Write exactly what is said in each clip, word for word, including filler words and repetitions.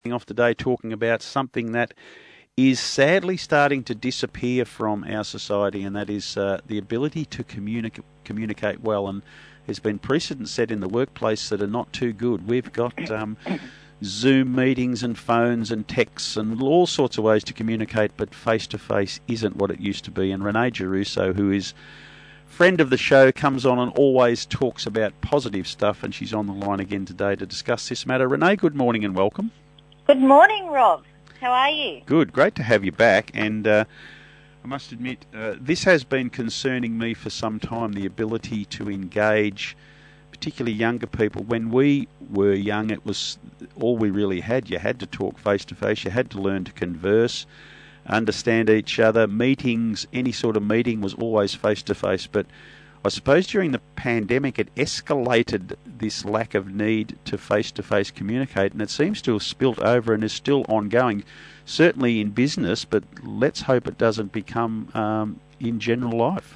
Off today talking about something that is sadly starting to disappear from our society, and that is uh, the ability to communicate communicate well. And there's been precedent set in the workplace that are not too good. We've got um, Zoom meetings and phones and texts and all sorts of ways to communicate, but face-to-face isn't what it used to be. And Renee Giarrusso, who is friend of the show, comes on and always talks about positive stuff, and she's on the line again today to discuss this matter. Renee, good morning and welcome. Good morning, Rob. How are you? Good. Great to have you back. And uh, I must admit, uh, this has been concerning me for some time, the ability to engage particularly younger people. When we were young, it was all we really had. You had to talk face-to-face. You had to learn to converse, understand each other. Meetings, any sort of meeting was always face-to-face. But I suppose during the pandemic it escalated this lack of need to face-to-face communicate, and it seems to have spilt over and is still ongoing, certainly in business, but let's hope it doesn't become um, in general life.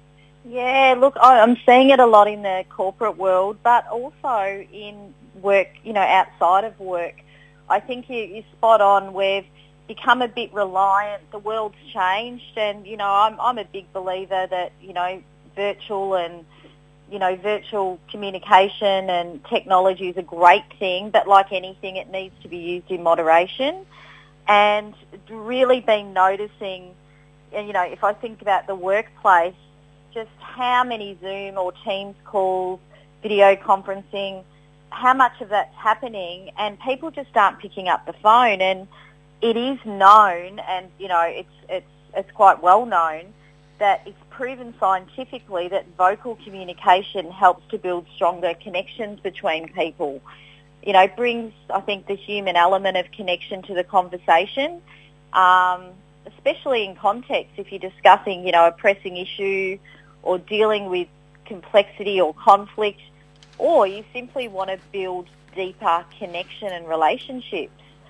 Yeah, look, I'm seeing it a lot in the corporate world, but also in work, you know, outside of work. I think you, you're spot on. We've become a bit reliant. The world's changed, and, you know, I'm, I'm a big believer that, you know, virtual and, you know, virtual communication and technology is a great thing, but like anything, it needs to be used in moderation. And really been noticing, you know, if I think about the workplace, just how many Zoom or Teams calls, video conferencing, how much of that's happening, and people just aren't picking up the phone. And it is known, and, you know, it's it's it's quite well known, that it's proven scientifically that vocal communication helps to build stronger connections between people. You know, it brings, I think, the human element of connection to the conversation, um, especially in context if you're discussing, you know, a pressing issue or dealing with complexity or conflict, or you simply want to build deeper connection and relationships,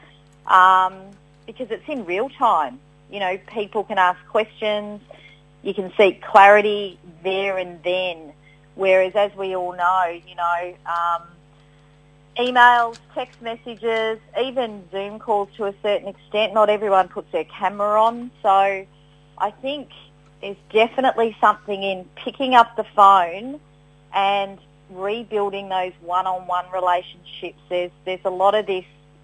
um, because it's in real time. You know, people can ask questions. You can seek clarity there and then, whereas, as we all know, you know, um, emails, text messages, even Zoom calls to a certain extent, not everyone puts their camera on. So I think there's definitely something in picking up the phone and rebuilding those one-on-one relationships. There's, there's a lot of this,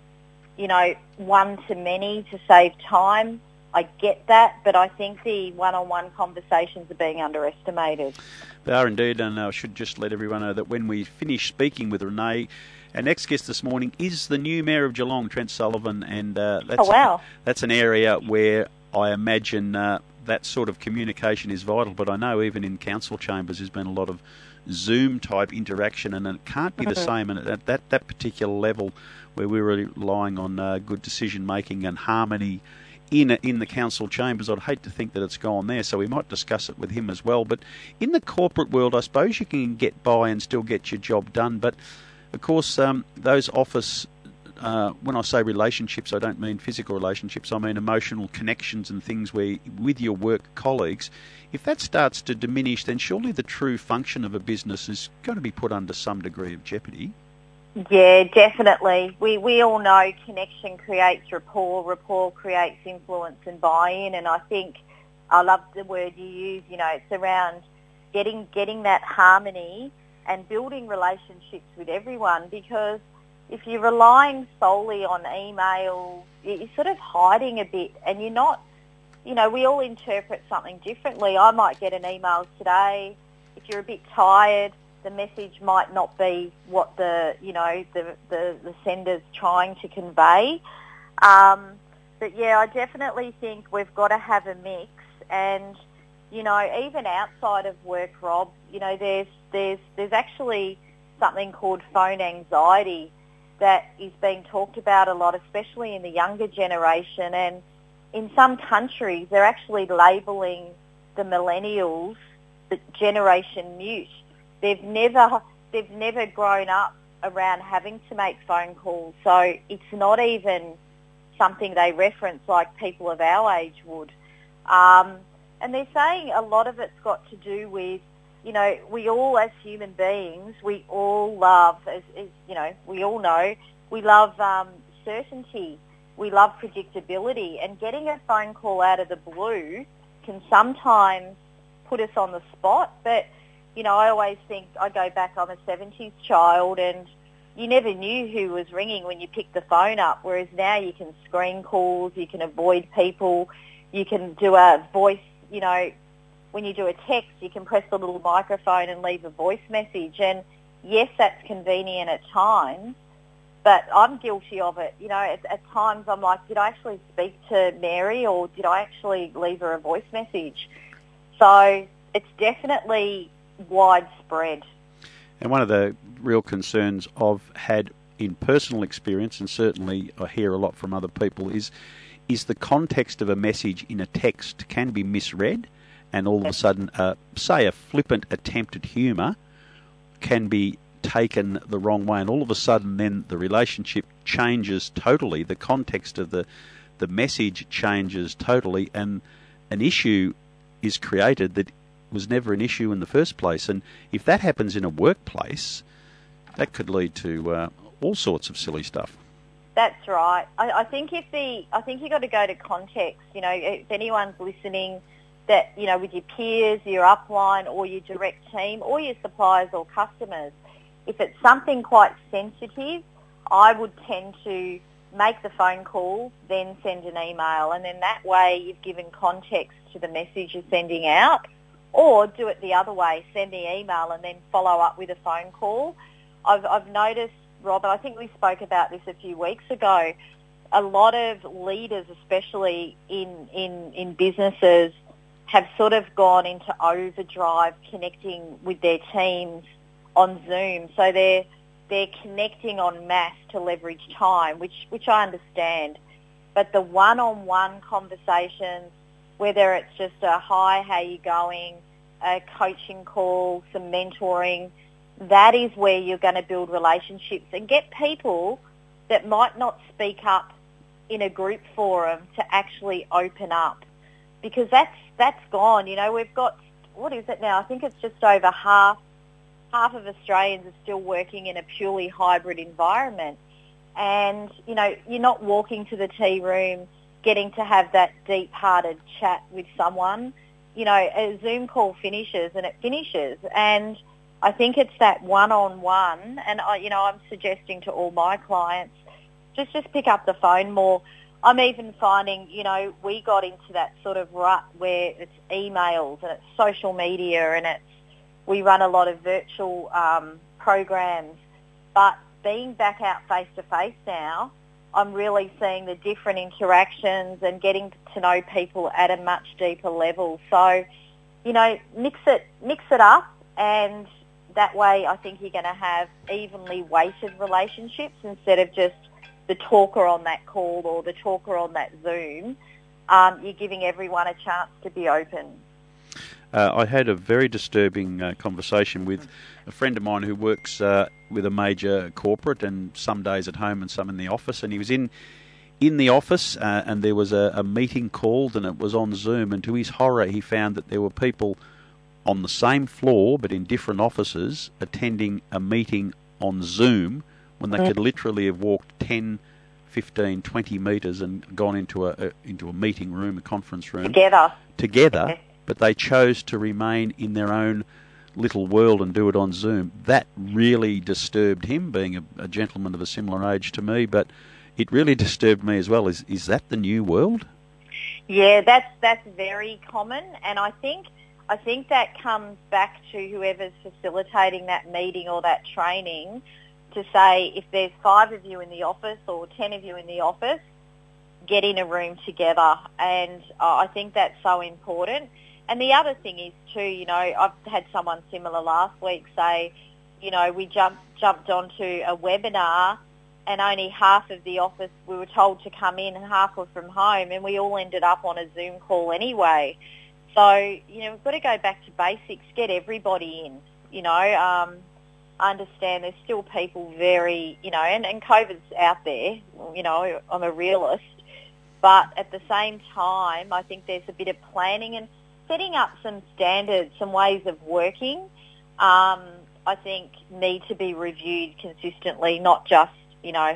you know, one-to-many to save time. I get that, but I think the one-on-one conversations are being underestimated. They are indeed, and I should just let everyone know that when we finish speaking with Renee, our next guest this morning is the new Mayor of Geelong, Trent Sullivan, and uh, that's, oh, wow. that's an area where I imagine uh, that sort of communication is vital, but I know even in council chambers there's been a lot of Zoom-type interaction, and it can't be mm-hmm. the same and at that, that particular level where we're relying on uh, good decision-making and harmony in in the council chambers. I'd hate to think that it's gone there, so we might discuss it with him as well. But in the corporate world, I suppose you can get by and still get your job done. But, of course, um, those office, uh, when I say relationships, I don't mean physical relationships, I mean emotional connections and things where with your work colleagues, if that starts to diminish, then surely the true function of a business is going to be put under some degree of jeopardy. Yeah, definitely. We we all know connection creates rapport, rapport creates influence and buy-in, and I think I love the word you use, you know, it's around getting getting that harmony and building relationships with everyone, because if you're relying solely on email, you're sort of hiding a bit, and you're not, you know, we all interpret something differently. I might get an email today. If you're a bit tired, the message might not be what the, you know, the, the, the sender's trying to convey. Um, but, yeah, I definitely think we've got to have a mix. And, you know, even outside of work, Rob, you know, there's, there's, there's actually something called phone anxiety that is being talked about a lot, especially in the younger generation. And in some countries, they're actually labelling the millennials the generation mute. They've never they've never grown up around having to make phone calls, so it's not even something they reference like people of our age would. Um, and they're saying a lot of it's got to do with, you know, we all as human beings, we all love, as, as you know, we all know, we love um, certainty. We love predictability, and getting a phone call out of the blue can sometimes put us on the spot. But, you know, I always think, I go back, I'm a seventies child, and you never knew who was ringing when you picked the phone up, whereas now you can screen calls, you can avoid people, you can do a voice, you know, when you do a text, you can press the little microphone and leave a voice message. And yes, that's convenient at times, but I'm guilty of it. You know, at, at times I'm like, did I actually speak to Mary, or did I actually leave her a voice message? So it's definitely widespread. And one of the real concerns I've had in personal experience, and certainly I hear a lot from other people, is is the context of a message in a text can be misread, and all of a sudden, uh, say, a flippant attempt at humour can be taken the wrong way, and all of a sudden then the relationship changes totally. The context of the, the message changes totally, and an issue is created that was never an issue in the first place. And if that happens in a workplace, that could lead to uh, all sorts of silly stuff. That's right. I, I think if the I think you got to go to context. You know, if anyone's listening, that, you know, with your peers, your upline, or your direct team, or your suppliers or customers, if it's something quite sensitive, I would tend to make the phone call, then send an email, and then that way you've given context to the message you're sending out. Or do it the other way, send the email and then follow up with a phone call. I've, I've noticed, Rob, and I think we spoke about this a few weeks ago, a lot of leaders, especially in, in, in businesses, have sort of gone into overdrive connecting with their teams on Zoom. So they're they're connecting en masse to leverage time, which which I understand. But the one-on-one conversations, whether it's just a hi, how you going, a coaching call, some mentoring, that is where you're going to build relationships and get people that might not speak up in a group forum to actually open up. Because that's that's gone. You know, we've got, what is it now? I think it's just over half half of Australians are still working in a purely hybrid environment. And, you know, you're not walking to the tea room, getting to have that deep-hearted chat with someone. You know, a Zoom call finishes and it finishes. And I think it's that one-on-one. And, I, you know, I'm suggesting to all my clients, just just pick up the phone more. I'm even finding, you know, we got into that sort of rut where it's emails and it's social media and it's, we run a lot of virtual um, programs. But being back out face-to-face now, I'm really seeing the different interactions and getting to know people at a much deeper level. So, you know, mix it, mix it up, and that way I think you're going to have evenly weighted relationships instead of just the talker on that call or the talker on that Zoom. Um, you're giving everyone a chance to be open. Uh, I had a very disturbing uh, conversation with a friend of mine who works uh, with a major corporate, and some days at home and some in the office. And he was in in the office, uh, and there was a, a meeting called, and it was on Zoom. And to his horror, he found that there were people on the same floor but in different offices attending a meeting on Zoom when they could literally have walked ten, fifteen, twenty metres and gone into a, a into a meeting room, a conference room Together. Together. But they chose to remain in their own little world and do it on Zoom. That really disturbed him, being a, a gentleman of a similar age to me, but it really disturbed me as well. Is is that the new world? Yeah, that's that's very common, and I think I think that comes back to whoever's facilitating that meeting or that training to say, if there's five of you in the office or ten of you in the office, get in a room together, and uh, I think that's so important. And the other thing is too, you know, I've had someone similar last week say, you know, we jumped jumped onto a webinar and only half of the office, we were told to come in and half were from home, and we all ended up on a Zoom call anyway. So, you know, we've got to go back to basics, get everybody in, you know. Um, I understand there's still people very, you know, and, and COVID's out there, you know, I'm a realist. But at the same time, I think there's a bit of planning and setting up some standards, some ways of working, um, I think need to be reviewed consistently, not just, you know,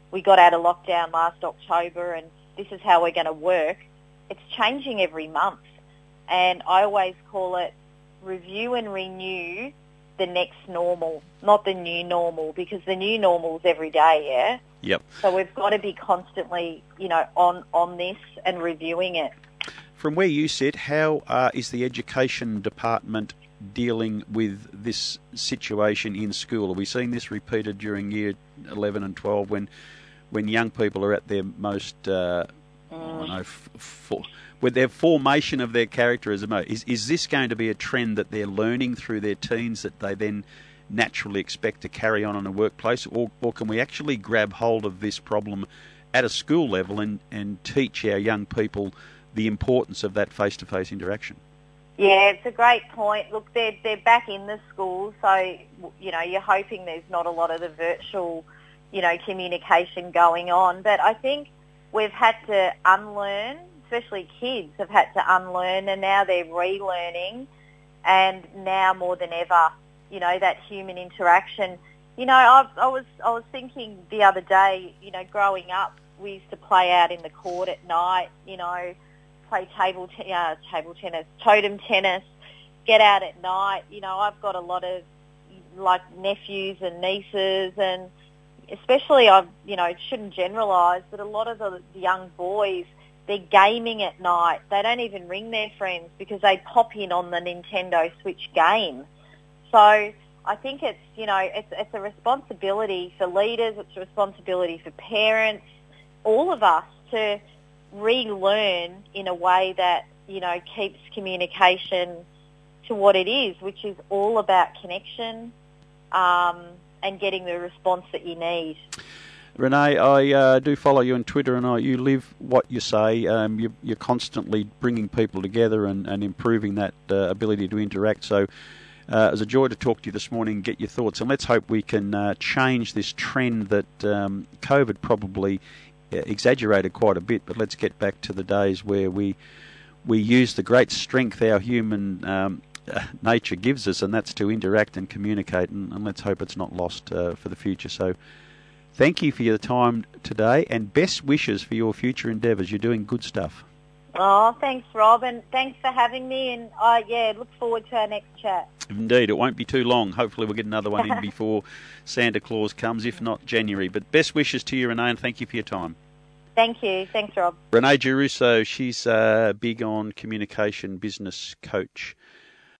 we got out of lockdown last October and this is how we're going to work. It's changing every month. And I always call it review and renew the next normal, not the new normal, because the new normal is every day, yeah? Yep. So we've got to be constantly, you know, on, on this and reviewing it. From where you sit, how uh, is the education department dealing with this situation in school? Are we seeing this repeated during year eleven and twelve when when young people are at their most, uh, mm. I don't know, f- for, with their formation of their character as a mo? Is, is this going to be a trend that they're learning through their teens that they then naturally expect to carry on in a workplace? Or, or can we actually grab hold of this problem at a school level and, and teach our young people the importance of that face-to-face interaction? Yeah, it's a great point. Look, they're, they're back in the schools, so, you know, you're hoping there's not a lot of the virtual, you know, communication going on. But I think we've had to unlearn, especially kids have had to unlearn, and now they're relearning, and now more than ever, you know, that human interaction. You know, I, I was I was thinking the other day, you know, growing up, we used to play out in the court at night, you know, play table te- uh, table tennis, totem tennis, get out at night. You know, I've got a lot of, like, nephews and nieces, and especially, I've, you know, shouldn't generalise, but a lot of the young boys, they're gaming at night. They don't even ring their friends because they pop in on the Nintendo Switch game. So I think it's, you know, it's, it's a responsibility for leaders, it's a responsibility for parents, all of us to relearn in a way that, you know, keeps communication to what it is, which is all about connection um, and getting the response that you need. Renee, I uh, do follow you on Twitter, and I, you live what you say. Um, you, you're constantly bringing people together and, and improving that uh, ability to interact. So uh, it was a joy to talk to you this morning and get your thoughts. And let's hope we can uh, change this trend that um, COVID probably exaggerated quite a bit, but let's get back to the days where we we use the great strength our human um, uh, nature gives us, and that's to interact and communicate, and, and let's hope it's not lost uh, for the future. So thank you for your time today, and best wishes for your future endeavours. You're doing good stuff. Oh, thanks, Rob, and thanks for having me, and uh, yeah, look forward to our next chat. Indeed, it won't be too long. Hopefully we'll get another one in before Santa Claus comes, if not January. But best wishes to you, Renee, and thank you for your time. Thank you. Thanks, Rob. Renee Giarrusso, she's uh, big on communication, business coach.